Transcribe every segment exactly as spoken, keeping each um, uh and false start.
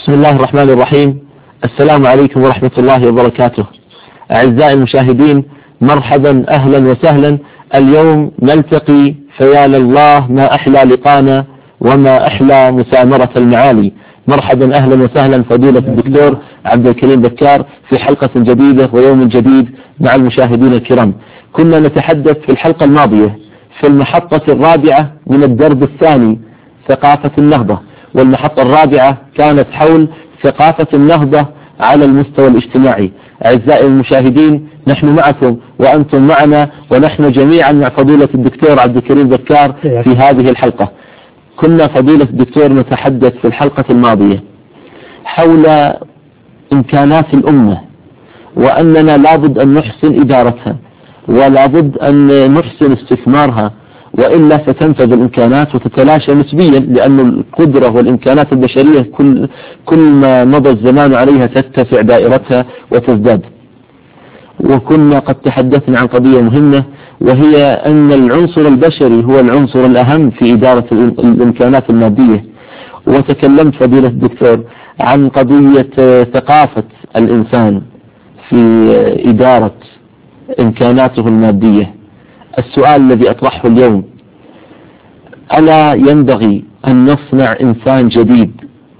بسم الله الرحمن الرحيم. السلام عليكم ورحمة الله وبركاته. أعزائي المشاهدين، مرحبا أهلا وسهلا. اليوم نلتقي فيا لله ما أحلى لقانا وما أحلى مسامرة المعالي. مرحبا أهلا وسهلا فضيلة الدكتور عبد الكريم بكار في حلقة جديدة ويوم جديد مع المشاهدين الكرام. كنا نتحدث في الحلقة الماضية في المحطة الرابعة من الدرب الثاني ثقافة النهضة، والمحطة الرابعة كانت حول ثقافة النهضة على المستوى الاجتماعي. أعزائي المشاهدين، نحن معكم وأنتم معنا، ونحن جميعا مع فضيلة الدكتور عبد الكريم بكار في هذه الحلقة. كنا فضيلة الدكتور نتحدث في الحلقة الماضية حول إمكانات الأمة، وأننا لابد أن نحسن إدارتها ولابد أن نحسن استثمارها، وإلا ستنفذ الإمكانات وتتلاشى نسبيا، لأن القدرة والإمكانات البشرية كل, كل ما مضى الزمان عليها تتسع دائرتها وتزداد. وكنا قد تحدثنا عن قضية مهمة، وهي أن العنصر البشري هو العنصر الأهم في إدارة الإمكانات المادية. وتكلمت فضيلة الدكتور عن قضية ثقافة الإنسان في إدارة إمكاناته المادية. السؤال الذي أطرحه اليوم: ألا ينبغي أن نصنع إنسان جديد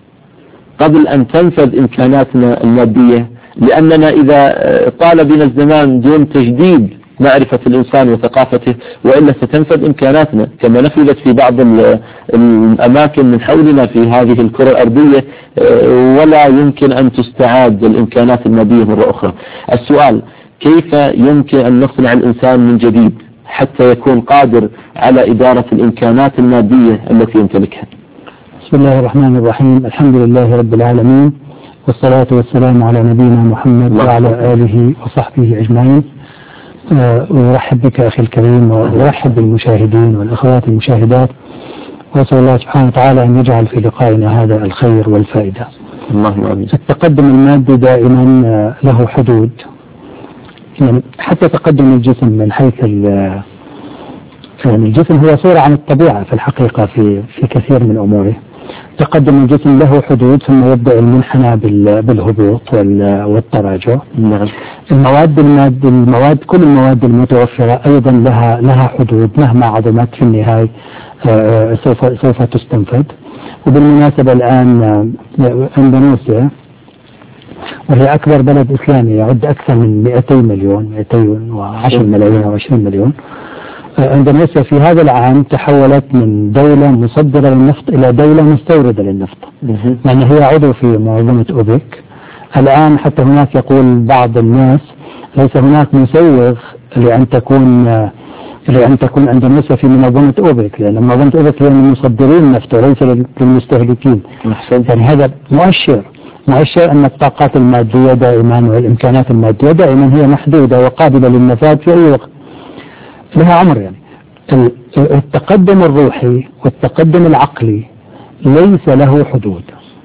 قبل أن تنفذ إمكاناتنا المادية؟ لأننا إذا طال بنا الزمان دون تجديد معرفة الإنسان وثقافته، وإلا ستنفذ إمكاناتنا كما نفذت في بعض الأماكن من حولنا في هذه الكرة الأرضية، ولا يمكن أن تستعاد الإمكانات المادية مرة أخرى. السؤال: كيف يمكن أن نصنع الإنسان من جديد حتى يكون قادر على إدارة الإمكانات المادية التي يمتلكها؟ بسم الله الرحمن الرحيم. الحمد لله رب العالمين، والصلاة والسلام على نبينا محمد وعلى آله وصحبه أجمعين. أرحب بك أخي الكريم، وأرحب بالمشاهدين والأخوات المشاهدات، وأسأل الله سبحانه وتعالى أن يجعل في لقائنا هذا الخير والفائدة. اللهم آمين. التقدم المادي دائما له حدود، يعني حتى تقدم الجسم من حيث يعني الجسم هو صورة عن الطبيعة في الحقيقة في في كثير من أموره. تقدم الجسم له حدود، ثم يبدأ المنحنى بالهبوط والتراجع. المواد الماد المواد كل المواد المتوفرة أيضا لها لها حدود، مهما عظمت في النهاية سوف سوف تستنفذ. وبالمناسبة الآن اندونيسيا، وهي أكبر بلد إسلامي يعد أكثر من مئتين مليون مئتين وعشرة ملايين أو عشرين مليون. اندونيسيا في هذا العام تحولت من دولة مصدرة للنفط إلى دولة مستوردة للنفط، لأن هي عضو في منظمة أوبك. الآن حتى هناك يقول بعض الناس ليس هناك مسوغ لأن تكون لأن تكون اندونيسيا في منظمة أوبك، لأن منظمة أوبك هي من مصدرين النفط وليس للمستهلكين. يعني هذا مؤشر مؤشر أن الطاقات المادية دائما والإمكانات المادية دائما هي محدودة وقابلة للنفاذ في أي وقت، لها عمر. يعني التقدم الروحي والتقدم العقلي ليس له حدود،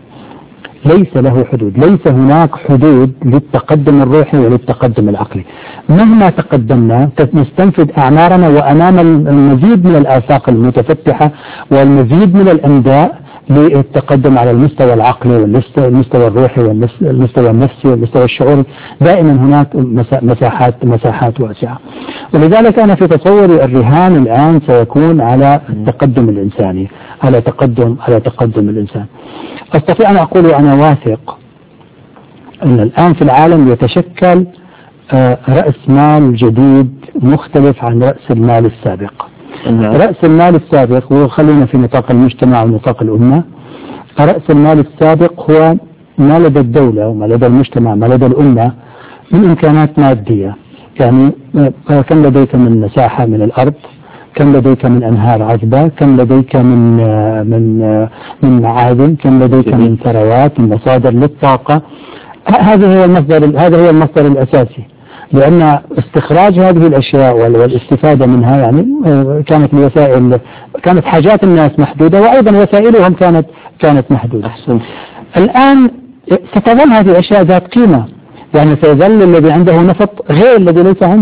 ليس له حدود ليس هناك حدود للتقدم الروحي وللتقدم العقلي. مهما تقدمنا نستنفذ أعمارنا وأمام المزيد من الآفاق المتفتحة والمزيد من الأنداء للتقدم على المستوى العقلي والمستوى الروحي والمستوى النفسي والمستوى الشعوري. دائما هناك مساحات مساحات واسعة، ولذلك أنا في تصوري الرهان الآن سيكون على التقدم الإنساني، على تقدم على تقدم الإنسان. أستطيع أن أقول وأنا واثق أن الآن في العالم يتشكل رأس مال جديد مختلف عن رأس المال السابق. رأس المال السابق، وخلينا في نطاق المجتمع ونطاق الأمة، رأس المال السابق هو ما لدى الدولة وما لدى المجتمع ما لدى الأمة من إمكانات مادية. يعني كم لديك من مساحة من الأرض، كم لديك من أنهار عذبة، كم لديك من من من معادن، كم لديك من ثروات، من مصادر للطاقة. هذا هو المصدر هذا هو المصدر الأساسي، لأن استخراج هذه الأشياء والاستفادة منها يعني كانت الوسائل كانت حاجات الناس محدودة، وأيضا وسائلهم كانت كانت محدودة. أحسن. الآن ستظل هذه الأشياء ذات قيمة، يعني سيظل الذي عنده نفط غير الذي ليس عنده.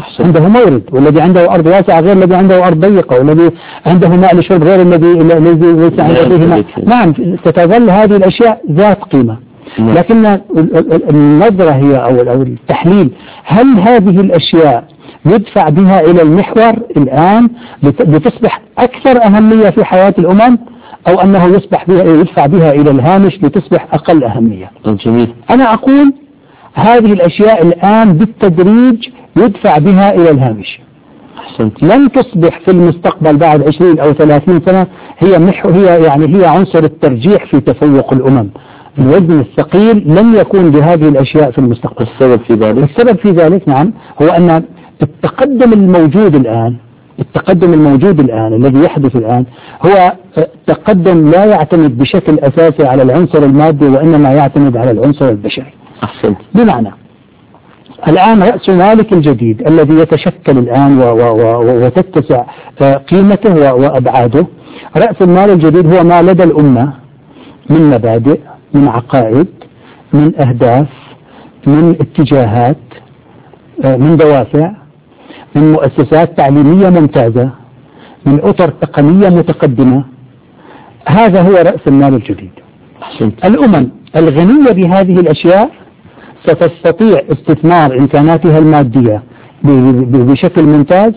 عنده مورد، والذي عنده أرض واسعة غير الذي عنده أرض ضيقة، والذي عنده ماء للشرب غير الذي الذي ليس عنده فيه ماء. نعم، تتظل هذه الأشياء ذات قيمة، لكن النظرة هي أو التحليل، هل هذه الأشياء يدفع بها إلى المحور الآن لتصبح أكثر أهمية في حياة الأمم، أو أنه يصبح بها يدفع بها إلى الهامش لتصبح أقل أهمية؟ جميل. أنا أقول هذه الأشياء الآن بالتدريج يدفع بها إلى الهامش. أحسنت. لن تصبح في المستقبل بعد عشرين أو ثلاثين سنة هي محو هي يعني هي عنصر الترجيح في تفوق الأمم. الوزن الثقيل لن يكون بهذه الأشياء في المستقبل. السبب في ذلك السبب في ذلك نعم هو أن التقدم الموجود الآن التقدم الموجود الآن الذي يحدث الآن هو تقدم لا يعتمد بشكل أساسي على العنصر المادي، وإنما يعتمد على العنصر البشري. أحسنت. بمعنى الآن رأس مالك الجديد الذي يتشكل الآن و و و وتتسع قيمته وأبعاده، رأس المال الجديد هو ما لدى الأمة من مبادئ، من عقائد، من أهداف، من اتجاهات، من دوافع، من مؤسسات تعليمية ممتازة، من أطر تقنية متقدمة. هذا هو رأس المال الجديد. أحسنت. الأمم الغنية بهذه الأشياء ستستطيع استثمار إمكاناتها المادية بشكل ممتاز،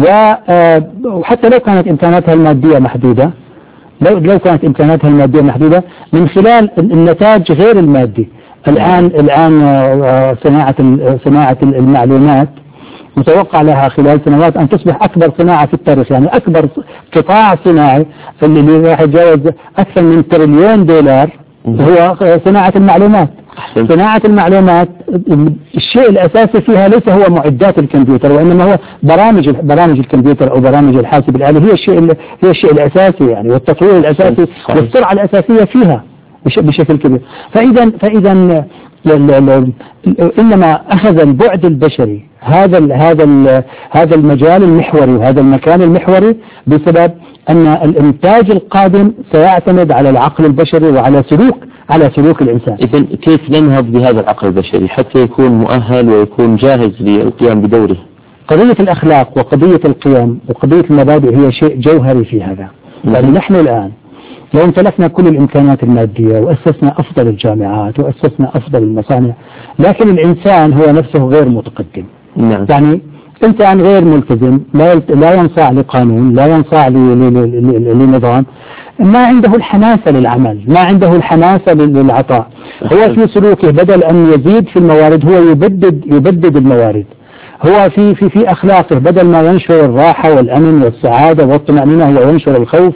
وحتى لو كانت إمكاناتها المادية محدودة لو لو كانت إمكاناتها المادية محدودة من خلال النتاج غير المادي. الآن الآن صناعة صناعة المعلومات متوقع لها خلال سنوات أن تصبح أكبر صناعة في التاريخ، يعني أكبر قطاع صناعي اللي راح يتجاوز أكثر من تريليون دولار هو صناعة المعلومات. صناعة المعلومات الشيء الأساسي فيها ليس هو معدات الكمبيوتر، وإنما هو برامج برامج الكمبيوتر أو برامج الحاسب الآلي، هي الشيء هي الشيء الأساسي يعني، والتطوير الأساسي والسرعة الأساسية فيها بشكل كبير. فإذا فإذا إنما أخذ البعد البشري هذا ال هذا ال هذا المجال المحوري وهذا المكان المحوري بسبب أن الإنتاج القادم سيعتمد على العقل البشري وعلى سلوك على سلوك الإنسان. إذن كيف ننهض بهذا العقل البشري حتى يكون مؤهل ويكون جاهز للقيام بدوره؟ قضية الأخلاق وقضية القيم وقضية المبادئ هي شيء جوهري في هذا. يعني نحن الآن لو امتلكنا كل الإمكانات المادية وأسسنا أفضل الجامعات وأسسنا أفضل المصانع، لكن الإنسان هو نفسه غير متقدم. نعم. يعني إنسان غير ملتزم، لا لا ينصاع لقانون، لا ينصاع لنظام، ما عنده الحماسة للعمل، ما عنده الحماسة للعطاء. هو في سلوكه بدل أن يزيد في الموارد هو يبدد يبدد الموارد. هو في في في أخلاقه بدل ما ينشر الراحة والأمن والسعادة والطمأنينة هو ينشر الخوف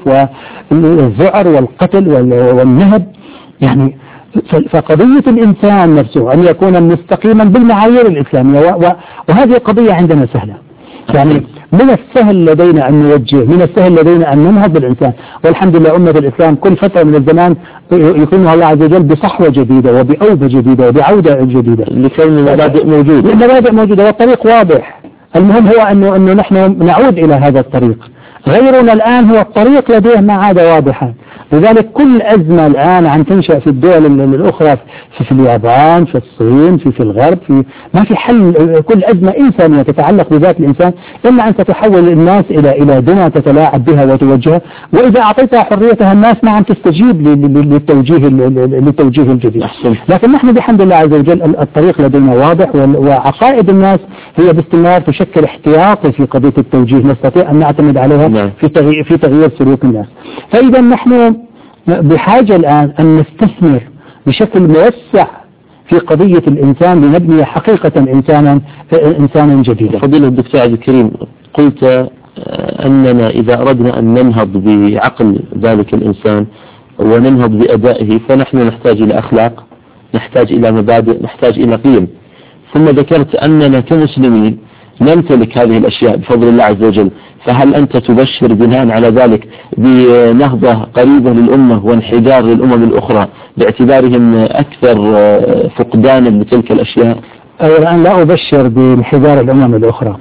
والذعر والقتل والنهب. يعني فقضية الإنسان نفسه أن يكون مستقيما بالمعايير الإسلامية، وهذه قضية عندنا سهلة. يعني من السهل لدينا أن نوجه، من السهل لدينا أن ننهض بالإنسان، والحمد لله أمة الإسلام كل فترة من الزمان يكرمها الله عز وجل بصحوة جديدة وبأوبة جديدة وبعودة جديدة، لكون المبادئ موجودة المبادئ موجودة والطريق واضح. المهم هو أنه أنه نحن نعود إلى هذا الطريق. غيرنا الآن هو الطريق لديه ما عاد واضحا. لذلك كل أزمة الآن عم تنشأ في الدول الأخرى، في, في اليابان، في الصين، في, في الغرب، في ما في حل. كل أزمة إنسانية تتعلق بذات الإنسان إما أن تتحول الناس إلى إلى دمى تتلاعب بها وتوجهها، وإذا أعطيتها حريتها الناس ما عم تستجيب للتوجيه للتوجيه الجديد. لكن نحن بحمد الله عز وجل الطريق لدينا واضح، وعقائد الناس هي باستمرار تشكل احتياطي في قضية التوجيه نستطيع أن نعتمد عليها في تغيير في تغيير سلوك الناس. فإذا نحن بحاجة الآن أن نستثمر بشكل موسع في قضية الإنسان لنبني حقيقة إنسانا إنسانا جديدا. فضيلة الدكتور عبد الكريم، قلت أننا إذا أردنا أن ننهض بعقل ذلك الإنسان وننهض بأدائه فنحن نحتاج إلى أخلاق، نحتاج إلى مبادئ، نحتاج إلى قيم. ثم ذكرت أننا كمسلمين نمتلك هذه الأشياء بفضل الله عز وجل، فهل أنت تبشر بناء على ذلك بنهضة قريبة للأمة وانحدار للأمم الأخرى باعتبارهم أكثر فقدانا لتلك الأشياء؟ الآن لا أبشر بانحدار الأمم الأخرى.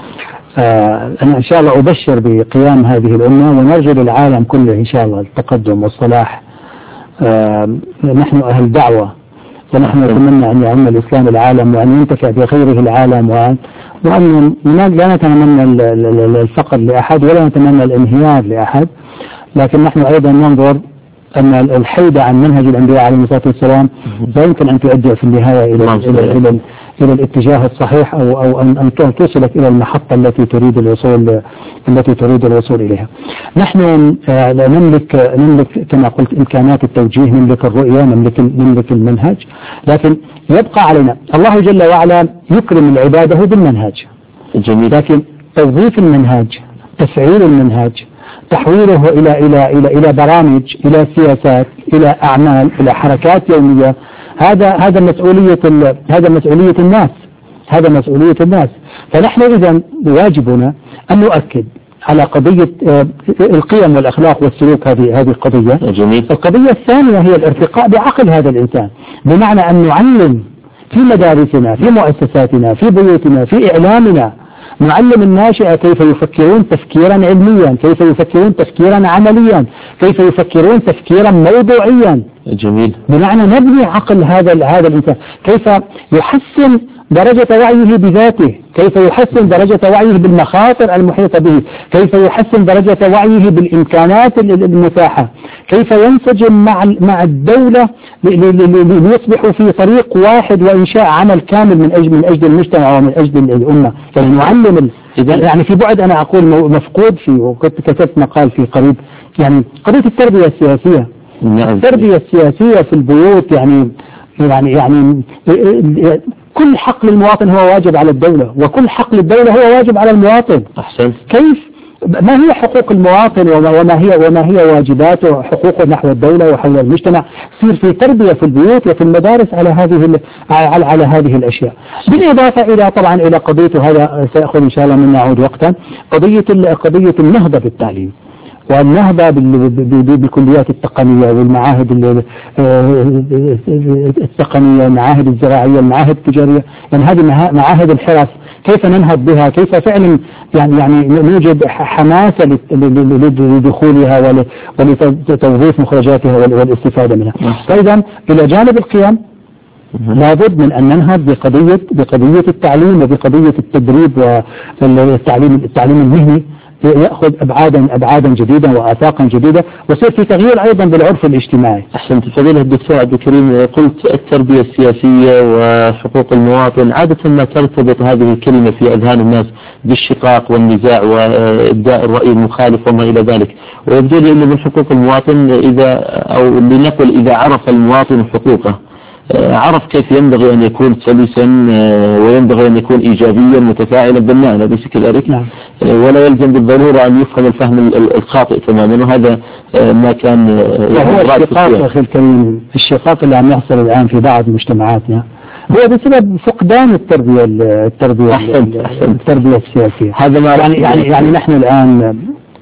أنا إن شاء الله أبشر بقيام هذه الأمة، ونرجو للعالم كله إن شاء الله التقدم والصلاح. نحن أهل دعوة، ونحن نتمنى أن يعم الإسلام العالم وأن ينتفع بخيره العالم، وأن لا نتمنى الفقر لأحد ولا نتمنى الانهيار لأحد، لكن نحن أيضا ننظر أن الحيدة عن منهج الأنبياء عليه الصلاة والسلام لا يمكن أن تؤدي في النهاية إلى إلى إلى إلى الاتجاه الصحيح أو أو أن أن توصلك إلى المحطة التي تريد الوصول التي تريد الوصول إليها. نحن نملك نملك كما قلت إمكانات التوجيه، نملك الرؤية، نملك نملك المنهج، لكن يبقى علينا. الله جل وعلا يكرم عباده بالمنهج جميل، لكن توظيف المنهج، تفعيل المنهج، تحويله إلى إلى إلى إلى برامج، إلى سياسات، إلى أعمال، إلى حركات يومية، هذا هذا مسؤولية هذا مسؤولية الناس هذا مسؤولية الناس. فنحن إذا واجبنا أن نؤكد على قضية القيم والأخلاق والسلوك، هذه هذه قضية. جميل. القضية الثانية هي الارتقاء بعقل هذا الإنسان، بمعنى أن نعلم في مدارسنا، في مؤسساتنا، في بيوتنا، في إعلامنا، نعلم الناشئة كيف يفكرون تفكيرا علميا، كيف يفكرون تفكيرا عمليا، كيف يفكرون تفكيرا موضوعيا. جميل. بمعنى نبني عقل هذا هذا الإنسان، كيف يحسن درجة وعيه بذاته، كيف يحسن درجة وعيه بالمخاطر المحيطة به، كيف يحسن درجة وعيه بالإمكانات المتاحة، كيف ينسجم مع مع الدولة ليصبحوا في طريق واحد وإنشاء عمل كامل من أجل من أجل المجتمع ومن أجل الأمة. يعني نعلم يعني في بعد أنا أقول مفقود فيه، وكنت كتبت مقال في قريب، يعني قضية التربية السياسية. التربية السياسية في البيوت، يعني يعني يعني كل حق للمواطن هو واجب على الدولة، وكل حق للدولة هو واجب على المواطن. أحسن. كيف ما هي حقوق المواطن وما هي وما هي واجباته وحقوقه نحو الدولة وحول المجتمع؟ يصير في تربية في البيوت وفي المدارس على هذه على على هذه الأشياء، بالإضافة إلى طبعا إلى قضية، وهذا سيأخذ إن شاء الله من نعود وقتا، قضية قضية النهضة بالتعليم والنهضة بالكليات التقنية والمعاهد التقنية، المعاهد الزراعية، المعاهد التجارية، يعني هذه معاهد الحرف كيف ننهض بها، كيف فعلا يعني يعني نوجد حماسة لدخولها ولتوظيف مخرجاتها والاستفادة منها. فإذا إلى جانب القيم لابد من أن ننهض بقضية بقضية التعليم وبقضية التدريب والتعليم التعليم المهني، يأخذ أبعادا أبعادا جديدة وآفاقا جديدة، ويصير في تغيير أيضا بالعرف الاجتماعي. أحسنت فضيلة الدكتور عبد الكريم، قلت التربية السياسية وحقوق المواطن، عادة ما ترتبط هذه الكلمة في أذهان الناس بالشقاق والنزاع وإبداء الرأي المخالف وما إلى ذلك، ويبدو لي أن من حقوق المواطن إذا أو لنقل إذا عرف المواطن حقوقه عرف كيف ينبغي أن يكون سلسا وينبغي أن يكون إيجابيا متفاعلا بناء، أليس كذلك؟ نعم. ولا يلزم بالضرورة أن يفهم الفهم الخاطئ تماما، وهذا ما كان وهو الشقاق أخي الكريم، الشقاق اللي عم يحصل الآن في بعض مجتمعاتنا هو بسبب فقدان التربية التربية أحسنت أحسنت. التربية السياسية. هذا ما يعني يعني يعني نحن الآن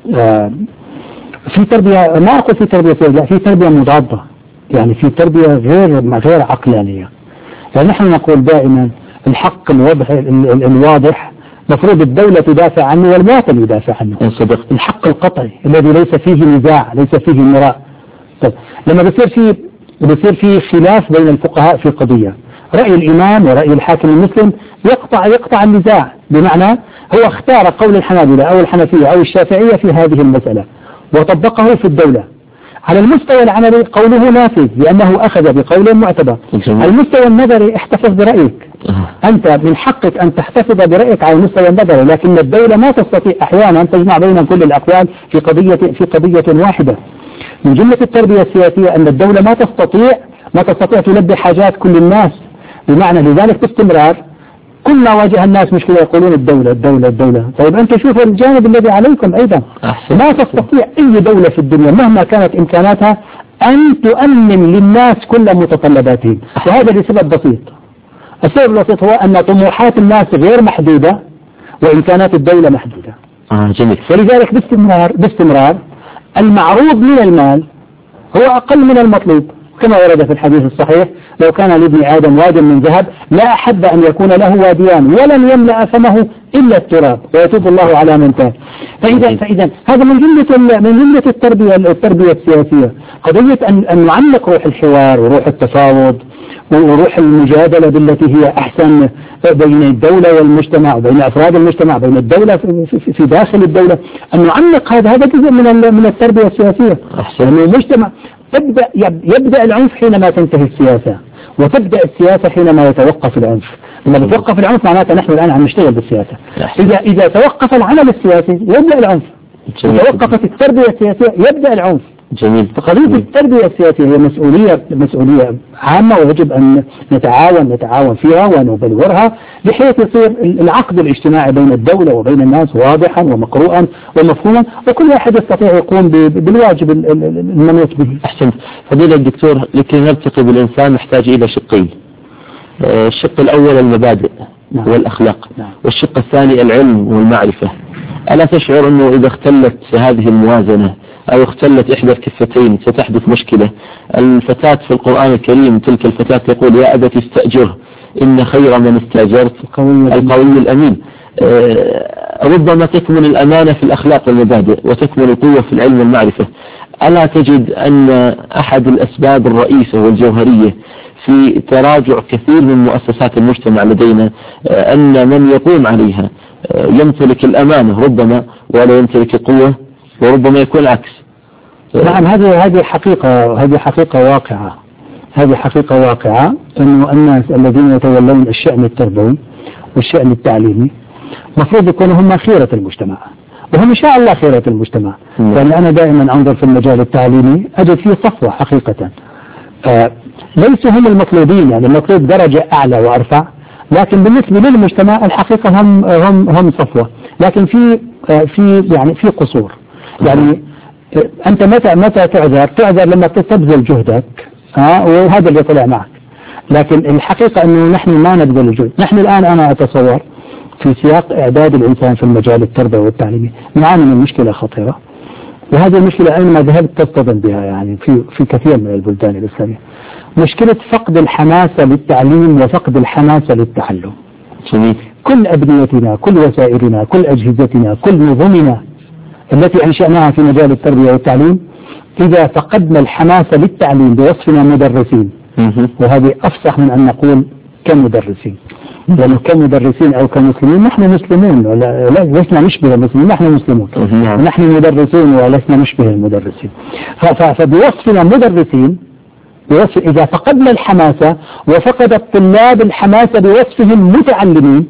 في تربية، ما أقول في تربية سياسية، لا، في تربية مضادة، يعني في تربية غير غير عقلانية. يعني نحن نقول دائما الحق الواضح الواضح مفروض الدولة تدافع عنه والمواطن يدافع عنه. صدقت. الحق القطعي الذي ليس فيه نزاع، ليس فيه مراء. طيب لما بيصير في بيصير في خلاف بين الفقهاء في قضية، رأي الإمام ورأي الحاكم المسلم يقطع يقطع النزاع، بمعنى هو اختار قول الحنابلة أو الحنفية أو الشافعية في هذه المسألة وطبقه في الدولة. على المستوى العملي قوله نافذ لأنه أخذ بقول معتبر. على المستوى النظري احتفظ برأيك، أنت من حقك أن تحتفظ برأيك على المستوى النظري، لكن الدولة ما تستطيع أحيانا أن تجمع بين كل الأقوال في قضية في قضية واحدة. من جملة التربية السياسية أن الدولة ما تستطيع ما تستطيع تلبي حاجات كل الناس، بمعنى لذلك باستمرار كل ما واجه الناس مشكلة يقولون الدولة الدولة الدولة. طيب أنتم شوفوا الجانب الذي عليكم أيضا. ما تستطيع أي دولة في الدنيا مهما كانت إمكاناتها أن تؤمن للناس كل متطلباتهم، وهذا لسبب بسيط. السبب البسيط هو أن طموحات الناس غير محدودة وإمكانات الدولة محدودة. آه جميل. ولذلك باستمرار باستمرار المعروض من المال هو أقل من المطلوب. كما ورد في الحديث الصحيح لو كان لابن آدم واد من ذهب لا أحب أن يكون له واديان ولن يملأ فمه إلا التراب ويتوب الله على من تاب. فإذا فإذا هذا من جملة من جملة التربية التربية السياسية، قضية أن أن نعلق روح الحوار وروح التفاوض وروح المجادلة بالتي هي أحسن بين الدولة والمجتمع وبين أفراد المجتمع بين الدولة في, في داخل الدولة، أن نعلق هذا هذا جزء من من التربية السياسية. أن المجتمع تبدأ يبدأ العنف حينما تنتهي السياسة، وتبدأ السياسة حينما يتوقف العنف. لما يتوقف العنف معناته نحن الآن عم نشتغل بالسياسة. إذا إذا توقف العمل السياسي يبدأ العنف، توقفت التربية السياسية يبدأ العنف. جميل. فقضية التربية السياسية هي مسؤولية مسؤولية عامة، ويجب أن نتعاون نتعاون فيها ونبلورها بحيث يصير العقد الاجتماعي بين الدولة وبين الناس واضحا ومقروءا ومفهوما، وكل واحد يستطيع يقوم بالواجب المنوط به. أحسنت. فضيلة الدكتور، لكي نرتقي بالإنسان نحتاج إلى شقين. الشق الأول المبادئ نعم. والأخلاق نعم. والشق الثاني العلم والمعرفة. ألا تشعر أنه إذا اختلت هذه الموازنة أو اختلت إحدى الكفتين ستحدث مشكلة؟ الفتاة في القرآن الكريم تلك الفتاة تقول يا أبت استأجره إن خير من استأجرت القوي الأمين. أه ربما تكمن الأمانة في الأخلاق والمبادئ وتكمن القوة في العلم والمعرفة. ألا تجد أن أحد الأسباب الرئيسة والجوهرية في تراجع كثير من مؤسسات المجتمع لدينا أن من يقوم عليها يمتلك الأمانة ربما ولا يمتلك القوة، وربما يكون العكس؟ نعم، هذه هذه حقيقة هذه حقيقة واقعة هذه حقيقة واقعة إنه الناس الذين يتولون الشأن التربوي والشأن التعليمي مفروض يكونوا هم خيرة المجتمع، وهم إن شاء الله خيرة المجتمع. يعني أنا دائما أنظر في المجال التعليمي أجد فيه صفوة حقيقة. آه ليسوا هم المطلوبين، يعني المطلوب درجة أعلى وأرفع، لكن بالنسبة للمجتمع الحقيقة هم هم هم صفوة، لكن في آه في يعني في قصور. يعني آه أنت متى متى تعذر تعذر لما تبذل جهدك آه وهذا اللي طلع معك، لكن الحقيقة أنه نحن ما نبذل الجهد. نحن الآن أنا أتصور في سياق إعداد الإنسان في المجال التربوي والتعليمي نعاني من مشكلة خطيرة، وهذه المشكلة أينما ذهبت تصطدم بها يعني في في كثير من البلدان الإسلامية، مشكلة فقد الحماسة للتعليم وفقد الحماسة للتعلم. جميل. كل أبنيتنا كل وسائلنا كل أجهزتنا كل نظمنا التي أنشأناها في مجال التربية والتعليم إذا فقدنا الحماسة للتعليم بوصفنا مدرسين، وهذه أفصح من أن نقول كمدرسين، يعني كمدرسين أو كمسلمين. نحن مسلمون ولا لسنا نشبه المسلمين، نحن مسلمون ونحن مدرسون ولسنا نشبه المدرسين. فبوصفنا مدرسين بوصف إذا فقدنا الحماسة وفقد الطلاب الحماسة بوصفهم متعلمين،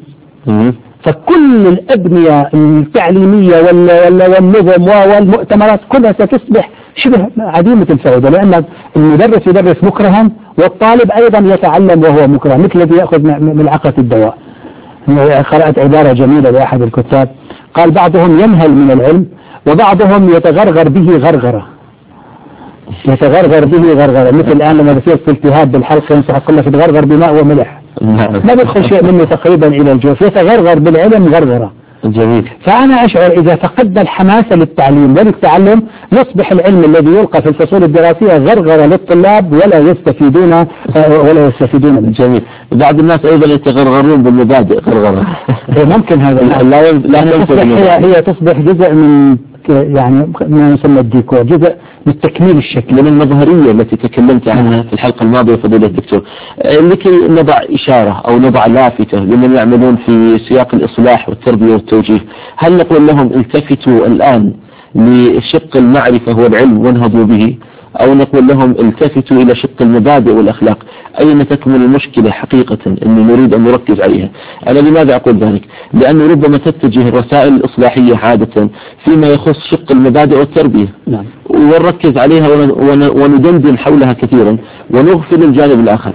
فكل الأبنية التعليمية والنظم والمؤتمرات كلها ستصبح شبه عديمة الفائدة، لأن المدرس يدرس مكرها والطالب أيضا يتعلم وهو مكره، مثل الذي يأخذ ملعقة الدواء. قرأت عبارة جميلة لأحد الكتاب قال بعضهم ينهل من العلم وبعضهم يتغرغر به غرغرة يتغرغر به غرغرة، مثل الآن لما بصير في التهاب بالحلق ينصح كله تتغرغر بماء وملح، ما بدخل شيء منه تقريبا إلى الجوف، يتغرغر بالعلم غرغرة. جميل. فأنا أشعر إذا فقدنا الحماسة للتعليم وللتعلم يصبح العلم الذي يلقى في الفصول الدراسية غرغرة للطلاب ولا يستفيدون ولا يستفيدون منه. جميل. بعض الناس أيضا يتغرغرون بالمبادئ غرغرة. ممكن هذا لا لا تصبح هي هي تصبح جزء من يعني ما يسمى الديكور، جزء من تكميل الشكل. من المظهرية التي تكلمت عنها في الحلقة الماضية فضيلة الدكتور، لكي نضع إشارة أو نضع لافتة لمن يعملون في سياق الإصلاح والتربية والتوجيه، هل نقول لهم التفتوا الآن لشق المعرفة والعلم وانهضوا به، أو نقول لهم التفتوا إلى شق المبادئ والأخلاق؟ أين تكمن المشكلة حقيقة أني نريد أن نركز عليها؟ أنا لماذا أقول ذلك؟ لأنه ربما تتجه الرسائل الإصلاحية عادة فيما يخص شق المبادئ والتربية، نعم. ونركز عليها وندندن حولها كثيرا ونغفل الجانب الآخر.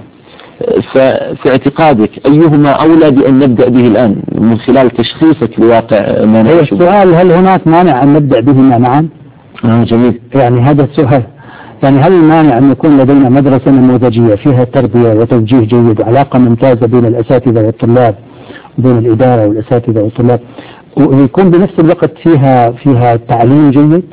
ففي اعتقادك أيهما أولى بأن نبدأ به الآن من خلال تشخيصك لواقع ما نعيشه؟ السؤال هل هناك مانع أن نبدأ بهما معا؟ آه جميل. يعني هذا السؤال، يعني هل المانع أن يكون لدينا مدرسة نموذجية فيها تربية وتوجيه جيد وعلاقة ممتازة بين الأساتذة والطلاب بين الإدارة والأساتذة والطلاب، ويكون بنفس الوقت فيها فيها تعليم جيد؟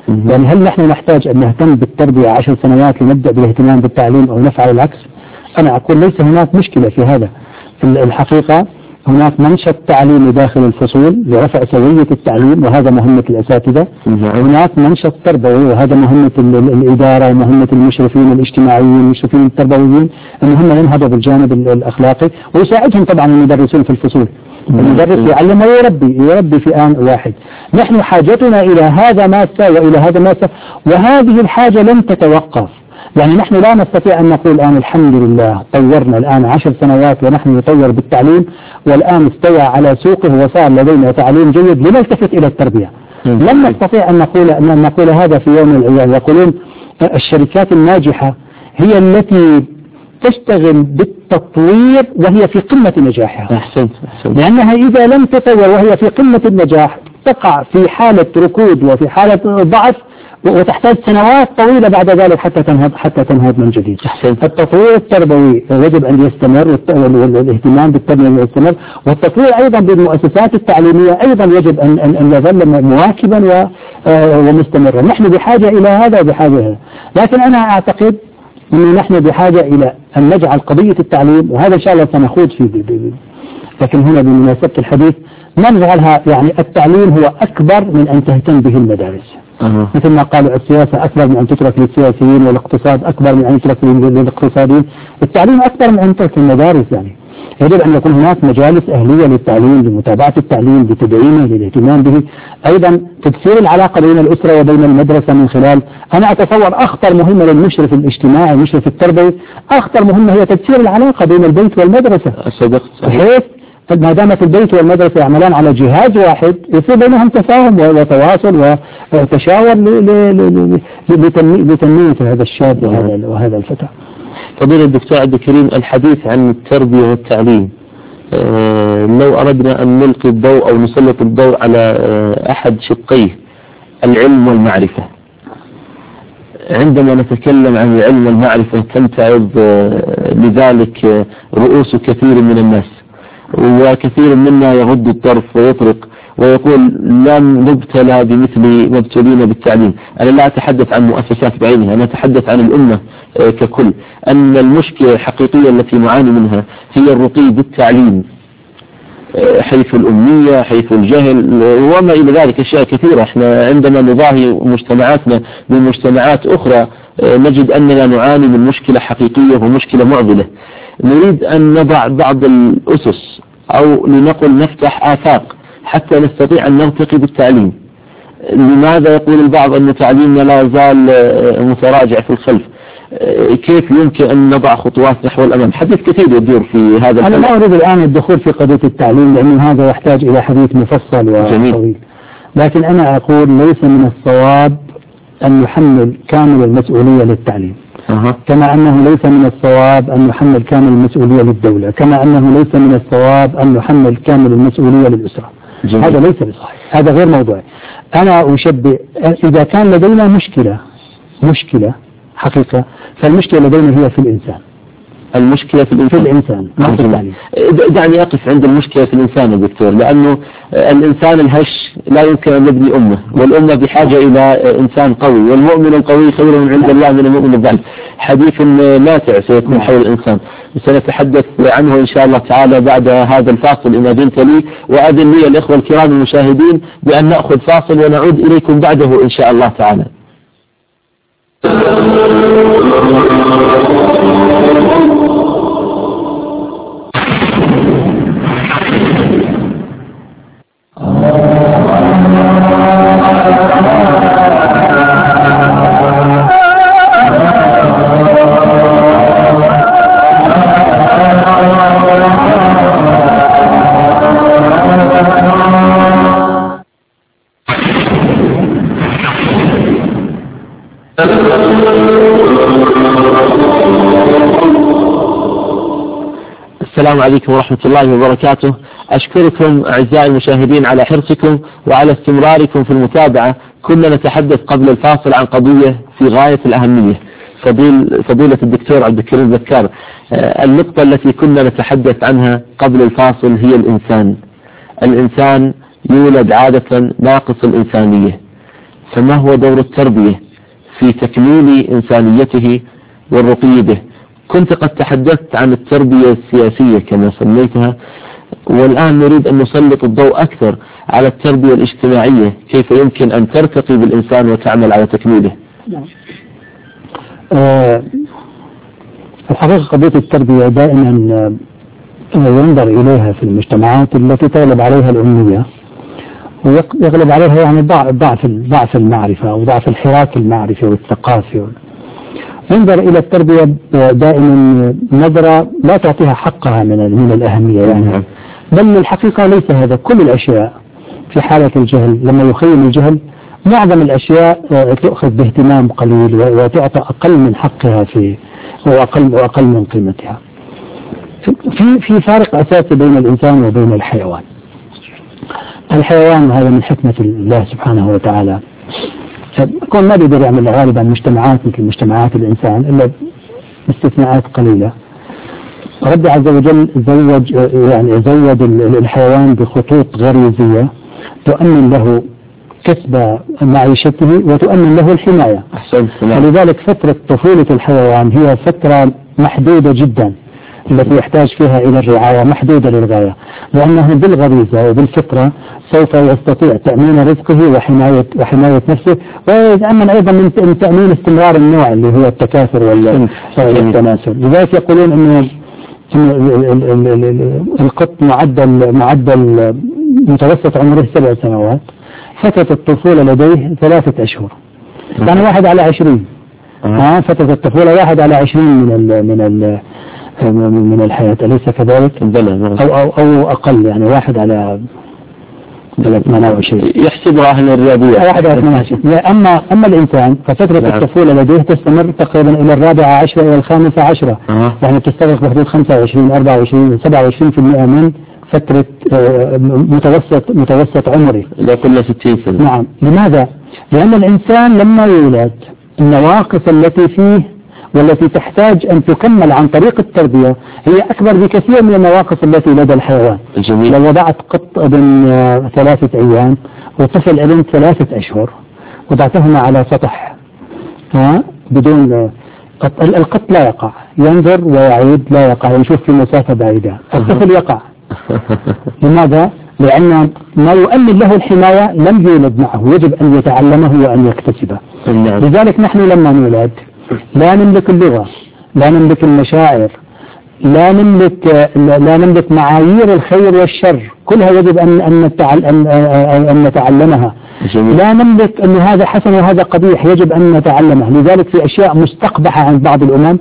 يعني هل نحن نحتاج أن نهتم بالتربية عشر سنوات لنبدأ بالاهتمام بالتعليم أو نفعل العكس؟ أنا أقول ليس هناك مشكلة في هذا. في الحقيقة هناك منشط تعليمي داخل الفصول لرفع سوية التعليم وهذا مهمة الأساتذة. هناك منشط تربوي وهذا مهمة الإدارة ومهمة المشرفين الاجتماعيين المشرفين التربويين أن هم ينهضوا بالجانب الأخلاقي ويساعدهم طبعا المدرسون في الفصول. المدرس يعلم ويربي يربي في آن واحد. نحن حاجتنا إلى هذا ماسة وإلى هذا ماسة وهذه الحاجة لن تتوقف. يعني نحن لا نستطيع أن نقول الآن الحمد لله طورنا الآن عشر سنوات ونحن نطور بالتعليم والآن استوى على سوقه وصار لدينا تعليم جيد لنلتفت إلى التربية. لن نستطيع أن نقول أن نقول هذا في يوم من الأيام. يقولون الشركات الناجحة هي التي تشتغل بالتطوير وهي في قمة نجاحها. أحسنت أحسنت. لأنها إذا لم تطور وهي في قمة النجاح تقع في حالة ركود وفي حالة ضعف وتحتاج سنوات طويلة بعد ذلك حتى تنهض حتى تنهض من جديد. التطوير التربوي يجب أن يستمر والاهتمام بالتربية يستمر والتطوير أيضا بالمؤسسات التعليمية أيضا يجب أن أن يظل مواكبا ومستمرا. نحن بحاجة إلى هذا وبحاجة إلى هذا. لكن أنا أعتقد أن نحن بحاجة إلى أن نجعل قضية التعليم وهذا إن شاء الله سنخوض فيه بي بي بي. لكن هنا بمناسبة الحديث نجعلها يعني التعليم هو أكبر من أن تهتم به المدارس. أه. مثل ما قالوا السياسة أكبر من أن تترك للسياسيين والاقتصاد أكبر من أن يترك للاقتصاديين. التعليم أكبر من أن تترك للمدارس. يعني يجب أن يكون هناك مجالس أهلية للتعليم لمتابعة التعليم لتدعيمه للاهتمام به. أيضا تكسير العلاقة بين الأسرة وبين المدرسة من خلال أنا أتصور أخطر مهمة للمشرف الاجتماعي المشرف التربوي أخطر مهمة هي تكسير العلاقة بين البيت والمدرسة بحيث ما دامت البيت والمدرسة يعملان على جهاز واحد يصير بينهم تفاهم وتواصل وتشاور لتنمية هذا الشاب وهذا وهذا الفتى. فضيلة الدكتور عبد الكريم الحديث عن التربية والتعليم أه لو أردنا أن نلقي الضوء أو نسلط الضوء على أه أحد شقيه العلم والمعرفة. عندما نتكلم عن العلم والمعرفة تمتعض أه لذلك رؤوس كثير من الناس وكثير منا يغض الطرف ويطرق ويقول لم نبتلى بمثل ما ابتلينا بالتعليم. أنا لا أتحدث عن مؤسسات بعينها، أنا أتحدث عن الأمة ككل. أن المشكلة الحقيقية التي نعاني منها هي الرقي بالتعليم حيث الأمية حيث الجهل وما إلى ذلك أشياء كثيرة. احنا عندما نضاهي مجتمعاتنا بمجتمعات أخرى نجد أننا نعاني من مشكلة حقيقية ومشكلة معضلة. نريد أن نضع بعض الأسس أو لنقل نفتح آفاق حتى نستطيع أن نرتقي بالتعليم. لماذا يقول البعض أن تعليمنا لا زال متراجع في الخلف؟ كيف يمكن أن نضع خطوات نحو الأمام؟ حديث كثير يدور في هذا. أنا لا أريد الآن الدخول في قضية التعليم لأن هذا يحتاج إلى حديث مفصل وطويل. لكن أنا أقول ليس من الصواب أن نحمل كامل المسؤولية للتعليم. أه. كما أنه ليس من الصواب أن نحمل كامل المسؤولية للدولة، كما أنه ليس من الصواب أن نحمل كامل المسؤولية للأسرة. جميل. هذا ليس بصحيح، هذا غير موضوعي. أنا أشبه إذا كان لدينا مشكلة مشكلة حقيقة فالمشكلة لدينا هي في الإنسان. المشكلة في الإنسان, في الإنسان. ما في التعليم. دعني أقف عند المشكلة في الإنسان يا دكتور، لأنه الإنسان الهش لا يمكن أن يبني أمة، والأمة بحاجة إلى إنسان قوي، والمؤمن القوي خير من عند الله من المؤمن الضعيف. حديث ماتع سيكون حول الإنسان سنتحدث عنه إن شاء الله تعالى بعد هذا الفاصل إن أذنت لي، وأذن لي الإخوة الكرام المشاهدين بأن نأخذ فاصل ونعود إليكم بعده إن شاء الله تعالى. السلام عليكم ورحمة الله وبركاته. أشكركم أعزائي المشاهدين على حرصكم وعلى استمراركم في المتابعة. كنا نتحدث قبل الفاصل عن قضية في غاية الأهمية. فضيل فضيلة الدكتور عبد الكريم ذكر النقطة التي كنا نتحدث عنها قبل الفاصل هي الإنسان. الإنسان يولد عادة ناقص الإنسانية، فما هو دور التربية في تكميل إنسانيته والرقي به؟ كنت قد تحدثت عن التربية السياسية كما سميتها، والآن نريد أن نسلط الضوء أكثر على التربية الاجتماعية، كيف يمكن أن ترتقي بالإنسان وتعمل على تكميله؟ أه الحقيقة قضية التربية دائما ينظر إليها في المجتمعات التي تغلب عليها الأمية، ويغلب عليها يعني ضعف ضعف المعرفة أو ضعف الحراك المعرفي والثقافي. ينظر إلى التربية دائما نظرة لا تعطيها حقها من من الأهمية يعني، بل الحقيقة ليس هذا. كل الأشياء في حالة الجهل لما يخيم الجهل معظم الأشياء تأخذ باهتمام قليل وتعطى أقل من حقها في وأقل وأقل من قيمتها. في في فارق أساسي بين الإنسان وبين الحيوان. الحيوان هذا من حكمة الله سبحانه وتعالى، كون ما بيقدر يعمل غالبا مجتمعات مثل مجتمعات الإنسان إلا باستثناءات قليلة. رب عز وجل زوج يعني زود الحيوان بخطوط غريزية تؤمن له كسب معيشته وتؤمن له الحماية. ولذلك فترة طفولة الحيوان هي فترة محدودة جدا التي يحتاج فيها إلى الرعاية، محدودة للغاية، لأنه بالغريزة وبالفطرة سوف يستطيع تأمين رزقه وحماية وحماية نفسه، ويتأمن أيضا من تأمين استمرار النوع اللي هو التكاثر والتناسل. لذلك يقولون إنه القط معدل معدل متوسط عمره سبع سنوات، فترة الطفولة لديه ثلاثة أشهر، يعني واحد على عشرين. ها فترة الطفولة واحد على عشرين من ال من ال من الحياة، أليس كذلك؟ أو أو أو أقل، يعني واحد على ثمانية وعشرين يحسبها أهل الرياضيات. واحد على ثمانية وعشرين. أما أما الإنسان ففترة نعم. الطفولة لديه تستمر تقريبا إلى الرابعة عشرة إلى الخامسة عشرة، أه. يعني تستغرق بحدود خمسة وعشرين أربعة وعشرين سبعة وعشرين بالمئة من فترة متوسط متوسط عمري إلى كل ستين سنة. نعم. لماذا؟ لأن الإنسان لما يولد النواقص التي فيه والتي تحتاج أن تكمل عن طريق التربية هي أكبر بكثير من النواقص التي لدى الحيوان. الجميل. لو وضعت قط ابن ثلاثة أيام وطفل ابن ثلاثة أشهر وضعتهما على سطح ها بدون القط لا يقع، ينظر ويعيد لا يقع، يشوف في مسافة بعيدة. الطفل يقع. لماذا؟ لأن ما يؤمن له الحماية لم يولد معه، يجب أن يتعلمه وأن يكتسبه. لذلك نحن لما نولد لا نملك اللغة، لا نملك المشاعر، لا نملك لا نملك معايير الخير والشر، كلها يجب أن أن أن نتعلمها. لا نملك أن هذا حسن وهذا قبيح، يجب أن نتعلمه. لذلك في أشياء مستقبحة عند بعض الأمم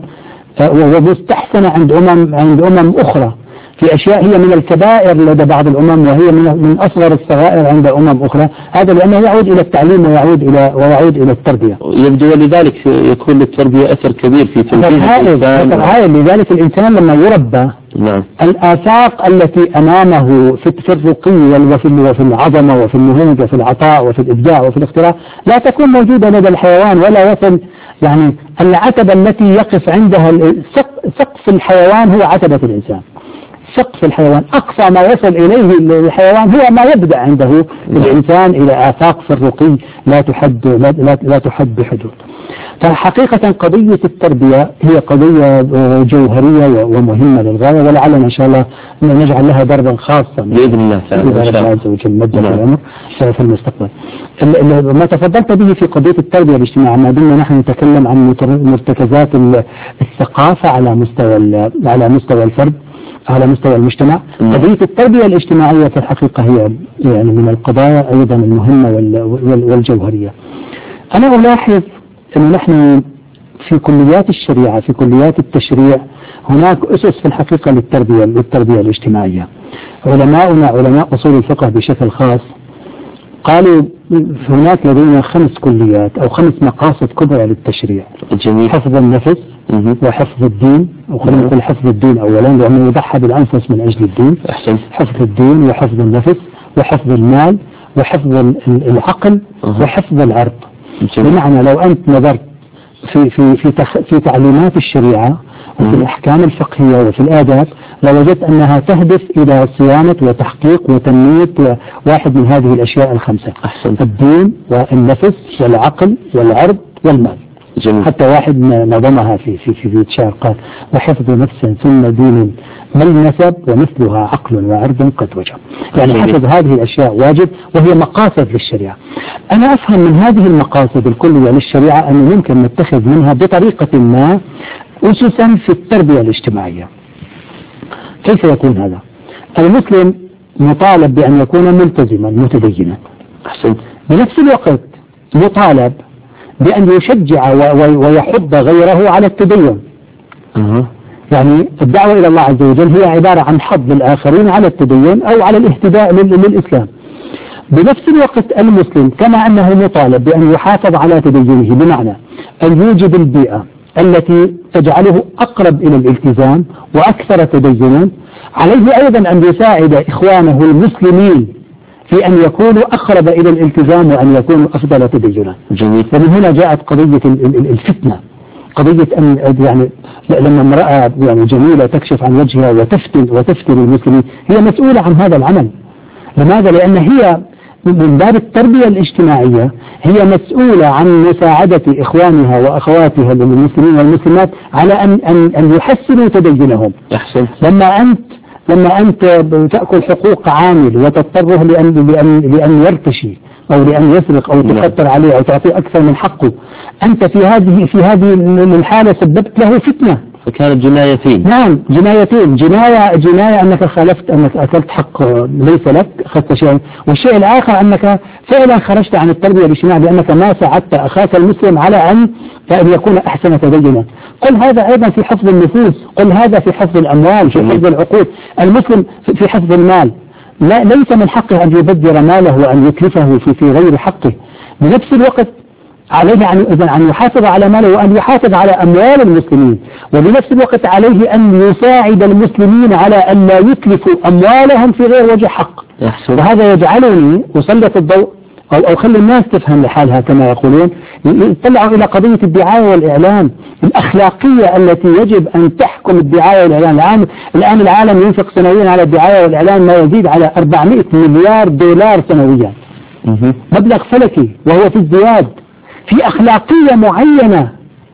ومستحسنة عند أمم عند أمم أخرى، في أشياء هي من الكبائر لدى بعض الأمم وهي من من أصغر الصغائر عند أمم أخرى. هذا لأنه يعود إلى التعليم ويعود إلى ويعود إلى التربية. يبدو ولذلك يكون للتربية أثر كبير في توجيه الإنسان. هائل. لذلك الإنسان لما يربى نعم. الآفاق التي أمامه في الرقي وفي العظمة وفي النهوض وفي العطاء وفي الإبداع وفي الاختراع لا تكون موجودة لدى الحيوان، ولا يصل يعني العتبة التي يقف عندها سقف الحيوان هو عتبة الإنسان. سقف الحيوان أقصى ما يصل إليه الحيوان هو ما يبدأ عنده الإنسان إلى آفاق في الرقي لا تحد لا, لا, لا تحد بحدود. فحقيقة قضية التربية هي قضية جوهرية ومهمة للغاية، ولعلنا إن شاء الله نجعل لها دربا خاصا بإذن الله تعالى عز وجل مدة العمر في المستقبل. ما تفضلت به في قضية التربية الاجتماعية، ما دمنا نحن نتكلم عن مرتكزات الثقافة على مستوى على مستوى الفرد على مستوى المجتمع. قضية التربية الاجتماعية في الحقيقة هي يعني من القضايا أيضا المهمة والجوهرية. أنا ألاحظ أن نحن في كليات الشريعة في كليات التشريع هناك أسس في الحقيقة للتربية للتربية الاجتماعية. علماؤنا علماء أصول الفقه بشكل خاص قالوا هناك لدينا خمس كليات أو خمس مقاصد كبرى للتشريع. جميل. حفظ النفس وحفظ الدين، وخلينا نقول حفظ الدين أولا لأنه يضحى بالأنفس من أجل الدين. أحسن. حفظ الدين وحفظ النفس وحفظ المال وحفظ العقل وحفظ العرض. بمعنى لو أنت نظرت في في في, تخ في تعليمات الشريعة وفي الأحكام الفقهية وفي الآداب لوجدت أنها تهدف إلى صيانة وتحقيق وتنمية واحد من هذه الأشياء الخمسة: أحسن. الدين والنفس والعقل والعرض والمال. جميل. حتى واحد نظمها في في في بيت شعر قال: وحفظ نفس ثم دين ما النسب ومثلها عقل وعرض قد وجب. يعني حفظ هذه الأشياء واجب، وهي مقاصد للشريعة. أنا أفهم من هذه المقاصد الكلية للشريعة أن ممكن نتخذ منها بطريقة ما أسسا في التربية الاجتماعية. كيف يكون هذا؟ المسلم مطالب بأن يكون ملتزما متدينا. أحسن. بنفس الوقت مطالب بأن يشجع ويحض غيره على التدين. أه. يعني الدعوة إلى الله عز وجل هي عبارة عن حض الآخرين على التدين أو على الاهتداء للإسلام. بنفس الوقت المسلم كما أنه مطالب بأن يحافظ على تدينه، بمعنى أن يوجد البيئة التي تجعله أقرب إلى الالتزام وأكثر تدينا، عليه أيضا أن يساعد إخوانه المسلمين في أن يكونوا أقرب إلى الالتزام وأن يكونوا أفضل تدينا. جميل. ومن هنا جاءت قضية الفتنة، قضية أن يعني لما امرأة يعني جميلة تكشف عن وجهها وتفتن وتفتن المسلمين، هي مسؤولة عن هذا العمل. لماذا؟ لأن هي من باب التربية الاجتماعية هي مسؤولة عن مساعدة إخوانها وأخواتها المسلمين والمسلمات على أن أن أن يحسنوا تدينهم. أحسن. لما أنت لما أنت تأكل حقوق عامل وتضطره لأن لأن لأن يرتشي أو لأن يسرق أو تفتر عليه أو تعطيه أكثر من حقه، أنت في هذه في هذه الحالة سببت له فتنة. فكانت جنايتين. نعم، جنايتين. جناية جناية أنك خالفت، أنك أكلت حق ليس لك، أخذت شيئا، والشيء الآخر أنك فعلا خرجت عن التربية الاجتماعية لأنك ما ساعدت أخاك المسلم على أن أن يكون أحسن تدينا. قل هذا أيضا في حفظ النفوس، قل هذا في حفظ الأموال، في حفظ العقود. المسلم في حفظ المال لا ليس من حقه أن يبذر ماله وأن يتلفه في في غير حقه. بنفس الوقت عليه أن إذن أن يحافظ على ماله وأن يحافظ على أموال المسلمين، وبنفس الوقت عليه أن يساعد المسلمين على أن لا يتلفوا أموالهم في غير وجه حق. يحسن. وهذا يجعلني أسلط الضوء أو أو خلي الناس تفهم لحالها كما يقولون، يطلعوا إلى قضية الدعاية والإعلام الأخلاقية التي يجب أن تحكم الدعاية والإعلام. الآن الآن العالم ينفق سنويا على الدعاية والإعلام ما يزيد على أربعمائة مليار دولار سنويا، مبلغ فلكي وهو في ازدياد. في أخلاقية معينة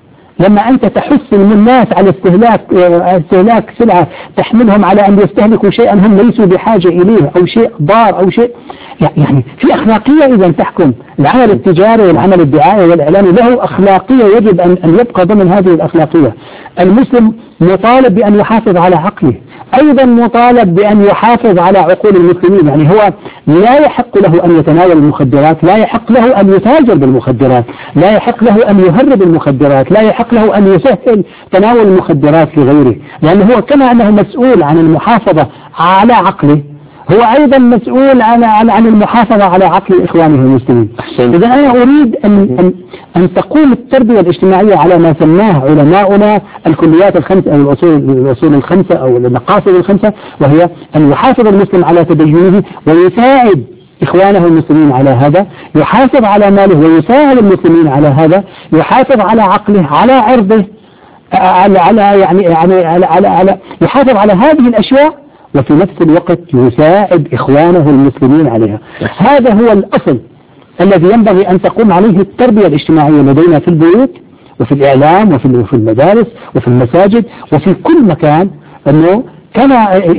لما أنت تحث من الناس على استهلاك استهلاك سلعة تحملهم على أن يستهلكوا شيئا هم ليسوا بحاجة إليه أو شيء ضار أو شيء، يعني في أخلاقية إذا تحكم العمل التجاري والعمل الدعائي والإعلامي، له أخلاقية يجب أن أن يبقى ضمن هذه الأخلاقية. المسلم مطالب بأن يحافظ على عقله، أيضا مطالب بأن يحافظ على عقول المسلمين. يعني هو لا يحق له أن يتناول المخدرات، لا يحق له أن يتاجر بالمخدرات، لا يحق له أن يهرب المخدرات، لا يحق له أن يسهل تناول المخدرات لغيره، لأنه هو كما أنه مسؤول عن المحافظة على عقله هو أيضا مسؤول عن عن المحافظة على عقل إخوانه المسلمين. إذا أنا أريد أن أن أن تقوم التربية الاجتماعية على ما سماه علماؤنا الكليات الخمسة أو الأصول الأصول الخمسة أو المقاصد الخمسة، وهي أن يحافظ المسلم على تدينه ويساعد إخوانه المسلمين على هذا، يحافظ على ماله ويساعد المسلمين على هذا، يحافظ على عقله، على عرضه، على على يعني يعني على على, على يحافظ على هذه الأشياء، وفي نفس الوقت يساعد إخوانه المسلمين عليها. هذا هو الأصل الذي ينبغي أن تقوم عليه التربية الاجتماعية لدينا في البيوت وفي الإعلام وفي المدارس وفي المساجد وفي كل مكان، أنه كما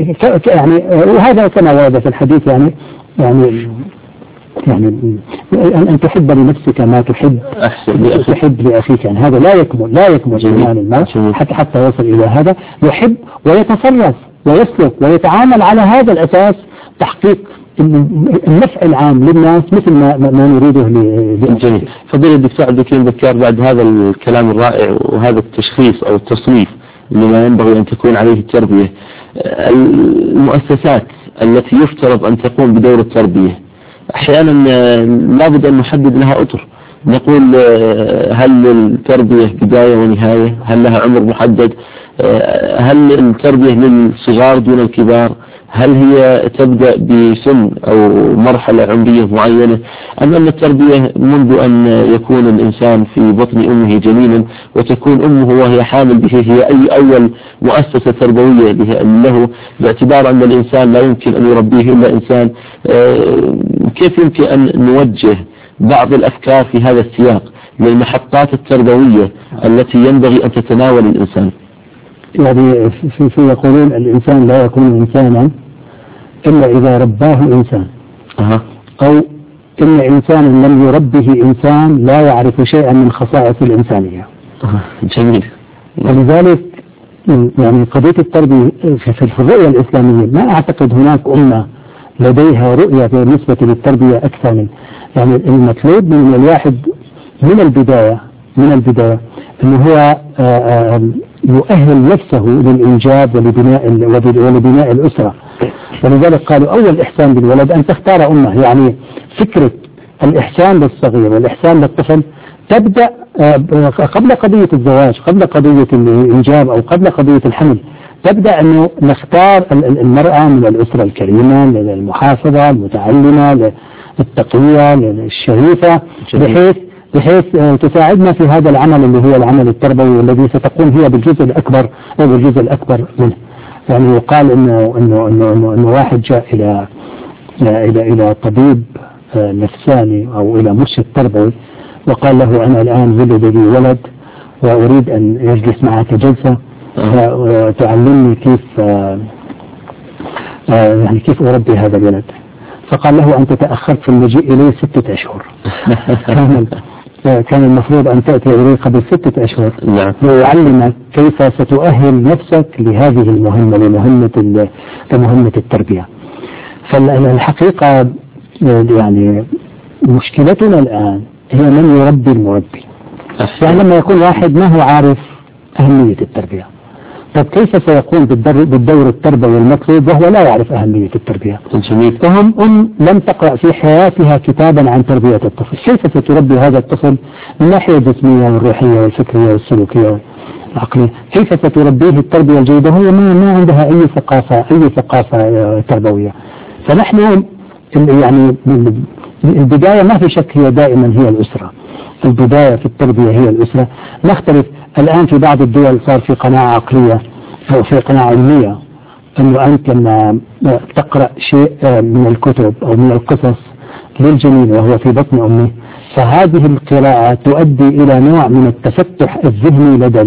يعني وهذا كما ورد في الحديث يعني يعني يعني أن تحب لنفسك ما تحب تحب لأخيك، يعني هذا لا يكمل لا يكمل إيمان المرء حتى حتى يصل إلى هذا، يحب ويتصرف ويسلك ويتعامل على هذا الأساس تحقيق النفع العام للناس مثل ما ما نريده. جميل. فضيلة الدكتور عبد الكريم بكار، بعد هذا الكلام الرائع وهذا التشخيص أو التصنيف لما ينبغي أن تكون عليه التربية، المؤسسات التي يفترض أن تقوم بدور التربية أحيانا لابد أن نحدد لها أطر، نقول هل التربية بداية ونهاية؟ هل لها عمر محدد؟ هل التربية للصغار دون الكبار؟ هل هي تبدأ بسن أو مرحلة عمرية معينة، أم أن التربية منذ أن يكون الإنسان في بطن أمه جنينا وتكون أمه وهي حامل به هي أي أول مؤسسة تربوية له، باعتبار أن الإنسان لا يمكن أن يربيه إلا إنسان؟ كيف يمكن أن نوجه بعض الأفكار في هذا السياق للمحطات التربوية التي ينبغي أن تتناول الإنسان؟ يعني في, في يقولون الإنسان لا يكون إنسانا إلا إذا رباه إنسان، أه. أو إن إنسانا لم يربه إنسان لا يعرف شيئا من خصائص الإنسانية. أه. جميل. ولذلك يعني قضية التربية في الرؤية الإسلامية ما أعتقد هناك أمة لديها رؤية بالنسبة للتربية أكثر من، يعني المطلوب من الواحد من البداية من البداية أنه هو يؤهل نفسه للإنجاب ولبناء ولبناء الأسرة. ولذلك قالوا أول إحسان بالولد أن تختار أمه. يعني فكرة الإحسان للصغير والإحسان للطفل تبدأ قبل قضية الزواج، قبل قضية الإنجاب أو قبل قضية الحمل. تبدأ أنه نختار المرأة من الأسرة الكريمة المحافظة المتعلمة التقية الشريفة، بحيث بحيث تساعدنا في هذا العمل اللي هو العمل التربوي والذي ستقوم هي بالجزء الأكبر أو بالجزء الأكبر منه. يعني يقال إنه إنه إنه إنه, إنه واحد جاء إلى إلى إلى طبيب نفساني أو إلى مرشد تربوي وقال له أنا الآن ولد لي ولد وأريد أن يجلس معك جلسة وتعلمني كيف يعني كيف أربي هذا الولد. فقال له أنت تأخرت في المجيء إليه ستة أشهر. كان كان المفروض أن تأتي إليه قبل ستة أشهر ليعلمك كيف ستؤهل نفسك لهذه المهمة لمهمة لمهمة التربية. فالحقيقة يعني مشكلتنا الآن هي من يربي المربي. يعني لما يكون واحد ما هو عارف أهمية التربية، طب كيف سيقوم بالدور التربوي المطلوب وهو لا يعرف أهمية التربية؟ فهم أم لم تقرأ في حياتها كتابا عن تربية الطفل. كيف ستربي هذا الطفل من الناحية الجسمية والروحية والفكرية والسلوكية والعقلية؟ كيف ستربيه التربية الجيدة هي ما, ما عندها أي ثقافة أي ثقافة تربوية؟ فنحن يعني البداية ما في شك هي دائما هي الأسرة. البداية في التربية هي الأسرة. نختلف الآن في بعض الدول صار في قناعة عقلية أو في قناعة علمية أنه أنت لما تقرأ شيء من الكتب أو من القصص للجنين وهو في بطن أمه فهذه القراءة تؤدي إلى نوع من التفتح الذهني لدى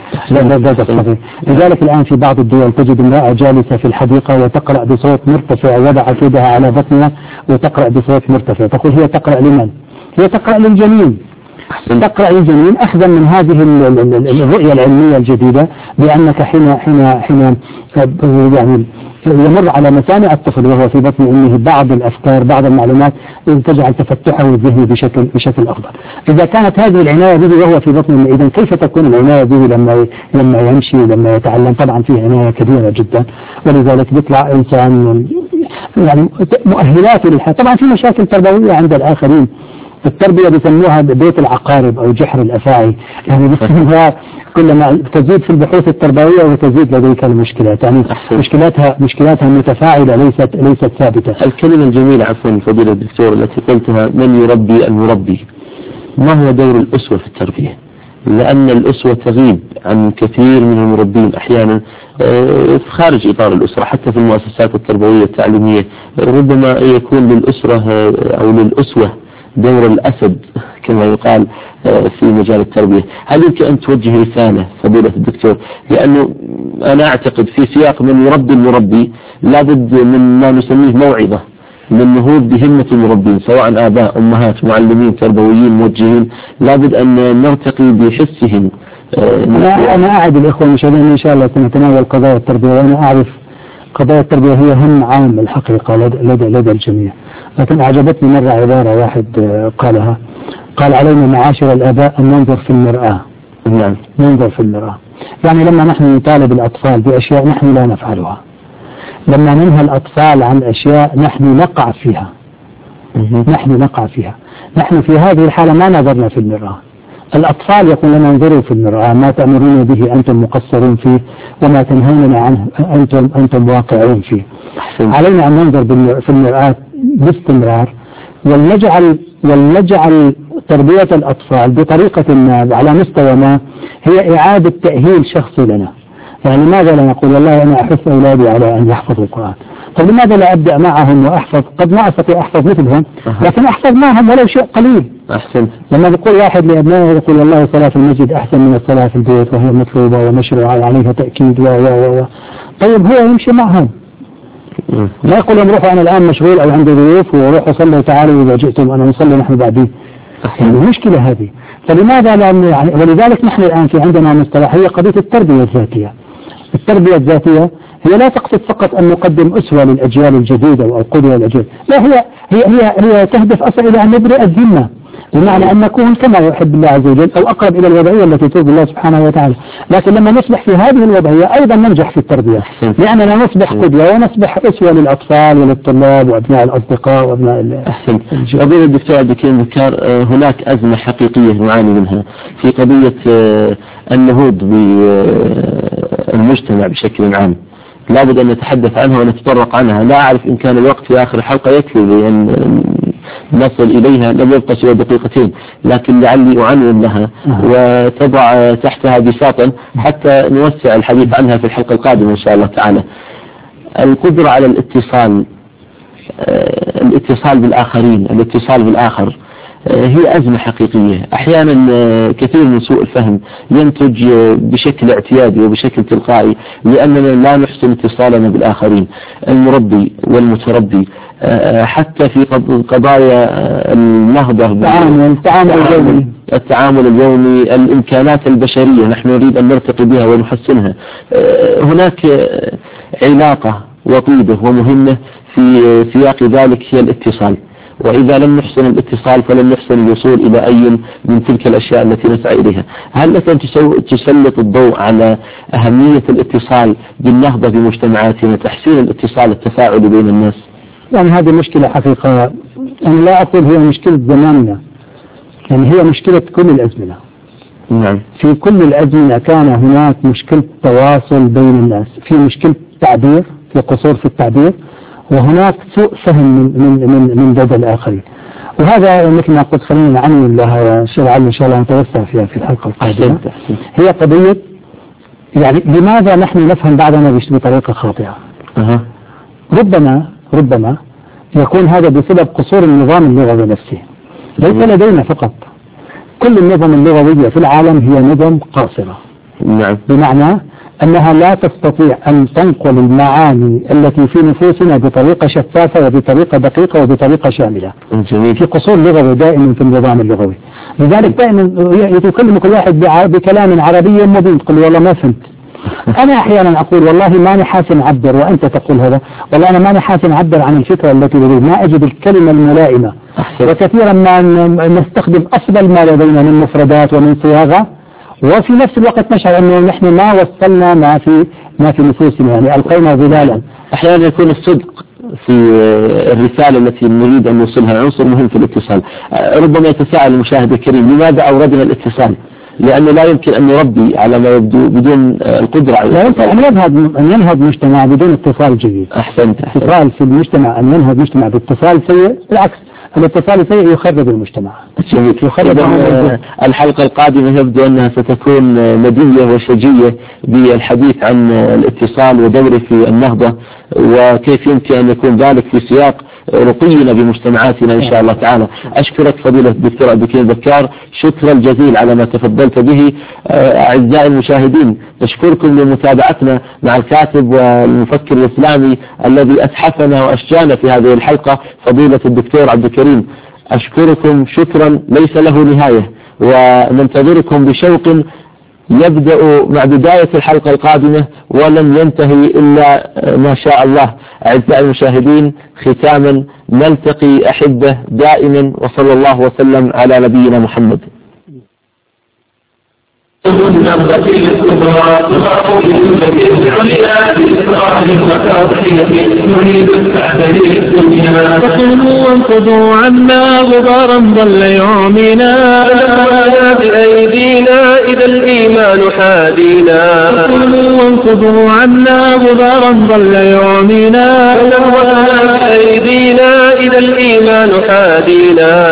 لدى الصغير. لذلك الآن في بعض الدول تجد امرأة جالسة في الحديقة وتقرأ بصوت مرتفع ووضعت يدها على بطنها وتقرأ بصوت مرتفع. تقول هي تقرأ لمن؟ هي تقرأ للجنين. تقرأ الجنين أخذا من هذه الرؤية العلمية الجديدة بأنك حين حين حين يعني يمر على مسامع الطفل وهو في بطن أمه بعض الأفكار بعض المعلومات تجعل تفتحه الذهني بشكل بشكل أفضل. إذا كانت هذه العناية به وهو في بطن أمه إذا كيف تكون العناية به لما لما يمشي ولما يتعلم؟ طبعا فيه عناية كبيرة جدا. ولذلك بيطلع إنسان يعني مؤهلاته للحياة. طبعا في مشاكل تربوية عند الآخرين. التربية بيسموها بيت العقارب أو جحر الأفاعي. يعني بيسموها كلما تزيد في البحوث التربوية وتزيد لديك المشكلات. يعني مشكلاتها مشكلاتها متفاعلة ليست ليست ثابتة. الكلمة الجميلة عفوا فضيلة الدكتور التي قلتها من يربي المربي. ما هو دور الأسوة في التربية؟ لأن الأسوة تغيب عن كثير من المربين أحيانا خارج إطار الأسرة حتى في المؤسسات التربوية التعليمية. ربما يكون للأسرة أو للأسوة دور الأسد كما يقال في مجال التربية. هل يمكن أن توجه رسالة فضيلة الدكتور؟ لأنه أنا أعتقد في سياق من يربي المربي لابد من ما نسميه موعظة للنهوض بهمة المربين سواء آباء أمهات معلمين تربويين موجهين. لابد أن نرتقي بحسهم. أنا أنا أعد الإخوة المشاهدين إن شاء الله سنتناول قضايا التربية وأنا أعرف قضايا التربية هي هم عام الحقيقة لدى, لدى, لدى الجميع. لكن أعجبتني مرة عبارة واحد قالها قال علينا معاشر الآباء أن ننظر في المرآة. نعم ننظر في المرآة. يعني لما نحن نطالب الأطفال بأشياء نحن لا نفعلها، لما ننهى الأطفال عن أشياء نحن نقع فيها. نحن نقع فيها. نحن في هذه الحالة ما نظرنا في المرآة. الأطفال يقول لنا انظروا في المرآة ما تأمرون به أنتم مقصرون فيه وما تنهون عنه أنتم أنتم واقعون فيه. علينا أن ننظر في المرآة باستمرار، ولنجعل ولنجعل تربية الأطفال بطريقة ما على مستوى ما هي إعادة تأهيل شخصي لنا. يعني لماذا لا نقول والله أنا أحث أولادي على أن يحفظوا القرآن؟ طب لماذا لا أبدأ معهم وأحفظ؟ قد ما أستطيع أحفظ مثلهم لكن أحفظ معهم ولو شيء قليل. أحسن. لما يقول واحد لأبنائه يقول والله صلاة في المسجد أحسن من الصلاة في البيت وهي مطلوبة ومشروعة عليها تأكيد و و و طيب هو يمشي معهم، لا يقول لهم روحوا أنا الآن مشغول أو عندي ضيوف وروحوا صلوا تعالوا إذا جئتم أنا نصلي نحن بعدين. يعني المشكلة هذه. فلماذا لا يعني ولذلك نحن الآن في عندنا مصطلح هي قضية التربية الذاتية. التربية الذاتية هي لا تقصد فقط أن نقدم أسوة للأجيال الجديدة أو قدوة للأجيال، لا هي هي هي, هي تهدف أصلا إلى أن نبرئ الذمة، بمعنى أن نكون كما يحب الله عز وجل أو أقرب إلى الوضعية التي ترضي الله سبحانه وتعالى. لكن لما نصبح في هذه الوضعية أيضا ننجح في التربية، لأننا نصبح قدوة ونصبح أسوة للأطفال وللطلاب وأبناء الأصدقاء وأبناء. أحسن. قضية الدكتور عبد الكريم ذكر هناك أزمة حقيقية نعاني منها في قضية النهوض بالمجتمع بشكل عام، لابد أن نتحدث عنها ونتطرق عنها. لا أعرف إن كان الوقت في آخر الحلقة يكفي لأن نصل إليها، لم يبقى سوى دقيقتين، لكن لعلي أعنون لها وتضع تحتها بساطا حتى نوسع الحديث عنها في الحلقة القادمة إن شاء الله تعالى. القدرة على الاتصال، الاتصال بالآخرين، الاتصال بالآخر هي أزمة حقيقية. أحيانا كثير من سوء الفهم ينتج بشكل اعتيادي وبشكل تلقائي لأننا لا نحسن اتصالنا بالآخرين. المربي والمتربي حتى في قضايا النهضة التعامل اليومي التعامل اليومي الإمكانات البشرية نحن نريد أن نرتقي بها ونحسنها. هناك علاقة وطيدة ومهمة في سياق ذلك هي الاتصال، وإذا لم نحسن الاتصال فلن نحسن الوصول إلى أي من تلك الأشياء التي نسعى إليها. هل لك أن تسلط الضوء على أهمية الاتصال بالنهضة بمجتمعاتنا، تحسين الاتصال التفاعل بين الناس؟ يعني هذه مشكلة حقيقة، أنا لا أقول هي مشكلة زماننا، يعني هي مشكلة كل الأزمنة. نعم. في كل الأزمنة كان هناك مشكلة تواصل بين الناس، في مشكلة تعبير، في قصور في التعبير، وهناك سوء فهم من من من من لدى الآخرين. وهذا مثل ما قلت خلينا نعنون لها لعل إن شاء الله نتوسع فيها في الحلقة القادمة. هي قضية يعني لماذا نحن نفهم بعضنا بطريقة خاطئة. أه. ربما ربما يكون هذا بسبب قصور النظام اللغوي نفسه، ليس لدينا فقط. كل النظم اللغوية في العالم هي نظم قاصرة. نعم. بمعنى أنها لا تستطيع أن تنقل المعاني التي في نفوسنا بطريقة شفافة وبطريقة دقيقة وبطريقة شاملة. جميل. في قصور لغوي دائما في النظام اللغوي، لذلك دائما يتكلم كل واحد بكلام عربي مبين تقول والله ما فهمت. أنا أحيانا أقول والله ماني حاسن أعبر وأنت تقول هذا، والله أنا ماني حاسن أعبر عن الفكرة التي لدي، ما أجد الكلمة الملائمة. وكثيرا ما نستخدم أفضل ما لدينا من مفردات ومن صياغة، وفي نفس الوقت نشعر أنه نحن ما وصلنا ما في ما في نفوسنا، يعني ألقينا ظلالا. أحيانا يكون الصدق في الرسالة التي نريد أن نوصلها عنصر مهم في الاتصال. ربما يتساءل المشاهد الكريم لماذا أوردنا الاتصال؟ لأنه لا يمكن أن نربي على ما يبدو بدون القدرة على لا يمكن أن ينهض أن ينهض مجتمع بدون اتصال جيد. أحسنت. اتصال في المجتمع، أن ينهض مجتمع باتصال سيء بالعكس، الاتصال السيء يخرب المجتمع. جميل. يخرب. الحلقة القادمة يبدو أنها ستكون مدية وشجية بالحديث عن الاتصال ودوره في النهضة وكيف يمكن أن يكون ذلك في سياق رقينا بمجتمعاتنا إن شاء الله تعالى. أشكرك فضيلة الدكتور عبد الكريم ذكار، شكرا جزيلا على ما تفضلت به. أعزائي المشاهدين نشكركم لمتابعتنا مع الكاتب والمفكر الإسلامي الذي أتحفنا وأشجعنا في هذه الحلقة فضيلة الدكتور عبد الكريم. أشكركم شكرا ليس له نهاية، وننتظركم بشوق يبدأ مع بداية الحلقة القادمة ولن ينتهي إلا ما شاء الله. أعزائي المشاهدين ختاما نلتقي أحبة دائما، وصلى الله وسلم على نبينا محمد. النهضة الكبرى تضاف بالمجد العليا بالإسراء نريد السعد للدنيا فقلوا وانقضوا عنا غبارا ضل يومنا بأيدينا إذا الإيمان حادينا فقلوا وانقضوا عنا غبارا ضل يومنا بأيدينا إذا الإيمان حادينا